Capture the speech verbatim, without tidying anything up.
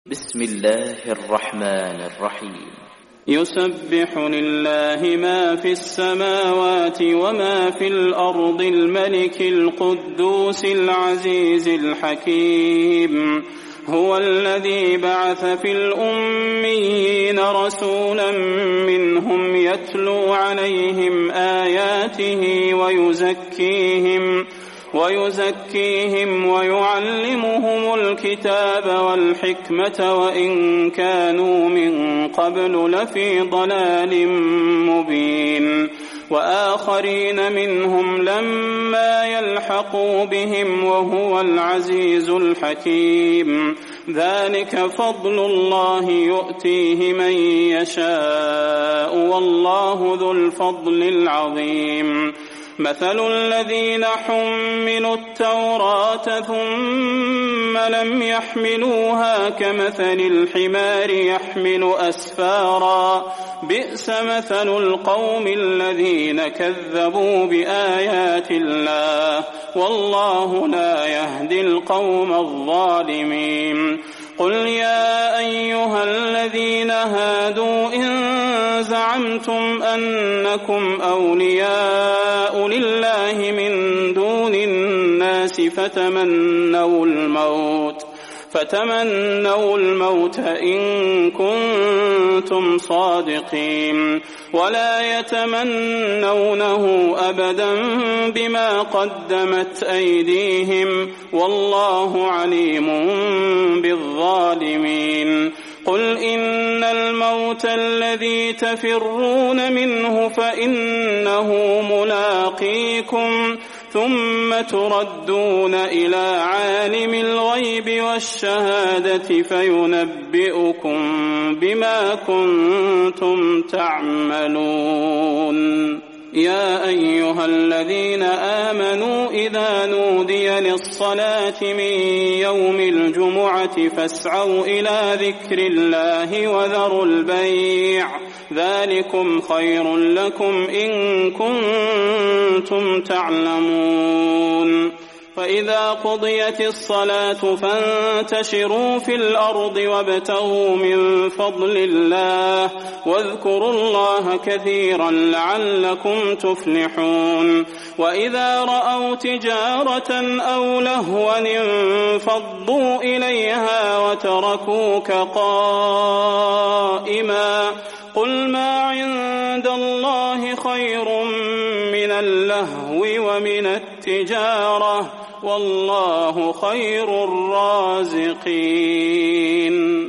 بسم الله الرحمن الرحيم. يسبح لله ما في السماوات وما في الأرض الملك القدوس العزيز الحكيم. هو الذي بعث في الأميين رسولا منهم يتلو عليهم آياته ويزكيهم ويزكيهم ويعلمهم الكتاب والحكمة وإن كانوا من قبل لفي ضلال مبين. وآخرين منهم لما يلحقوا بهم وهو العزيز الحكيم. ذلك فضل الله يؤتيه من يشاء والله ذو الفضل العظيم. مثل الذين حملوا التوراة ثم لم يحملوها كمثل الحمار يحمل أسفارا بئس مثل القوم الذين كذبوا بآيات الله والله لا يهدي القوم الظالمين. قل يا أيها الذين هادوا إن زعمتم أنكم أولياء لله من دون الناس فتمنوا الموت فتمنوا الموت إن كنتم صادقين ولا يتمنونه أبدا بما قدمت أيديهم والله عليم بالظالمين. قل إن الموت الذي تفرون منه فإنه ملاقيكم ثم تردون إلى عالم الغيب والشهادة فينبئكم بما كنتم تعملون. يا أيها الذين آمنوا إذا نودي للصلاة من يوم الجمعة فاسعوا إلى ذكر الله وذروا البيع ذلكم خير لكم إن كنتم تعلمون. فإذا قضيت الصلاة فانتشروا في الأرض وابتغوا من فضل الله واذكروا الله كثيرا لعلكم تفلحون. وإذا رأوا تجارة أو لهوا انفضوا إليها وتركوك قائما قل ما عند الله خير من اللهو ومن التجارة والله خير الرازقين.